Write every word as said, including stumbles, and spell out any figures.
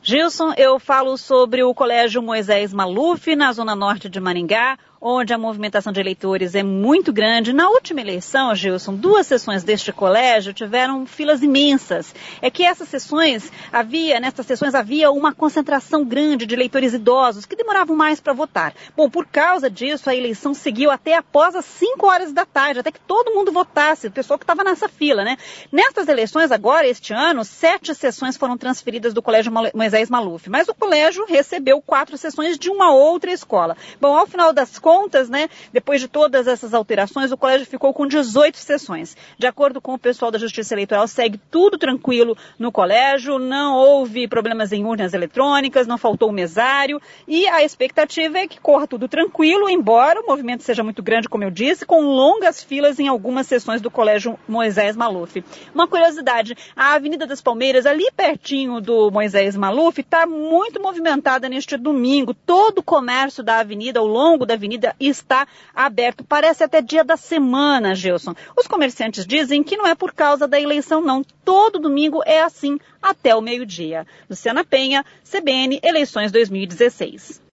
Gilson, eu falo sobre o Colégio Moisés Maluf, na zona norte de Maringá, onde a movimentação de eleitores é muito grande. Na última eleição, Gilson, duas sessões deste colégio tiveram filas imensas. É que essas sessões, havia, nessas sessões havia uma concentração grande de eleitores idosos que demoravam mais para votar. Bom, por causa disso, a eleição seguiu até após as cinco horas da tarde, até que todo mundo votasse, o pessoal que estava nessa fila, né? Nessas eleições agora, este ano, sete sessões foram transferidas do Colégio Moisés Maluf, mas o colégio recebeu quatro sessões de uma outra escola. Bom, ao final das contas, Contas, né? Depois de todas essas alterações, o colégio ficou com dezoito sessões. De acordo com o pessoal da Justiça Eleitoral, segue tudo tranquilo no colégio, não houve problemas em urnas eletrônicas, não faltou o mesário e a expectativa é que corra tudo tranquilo, embora o movimento seja muito grande, como eu disse, com longas filas em algumas sessões do Colégio Moisés Maluf. Uma curiosidade, a Avenida das Palmeiras, ali pertinho do Moisés Maluf, está muito movimentada neste domingo. Todo o comércio da avenida, ao longo da avenida, está aberto. Parece até dia da semana, Gilson. Os comerciantes dizem que não é por causa da eleição, não. Todo domingo é assim, até o meio-dia. Luciana Penha, C B N, Eleições dois mil e dezesseis.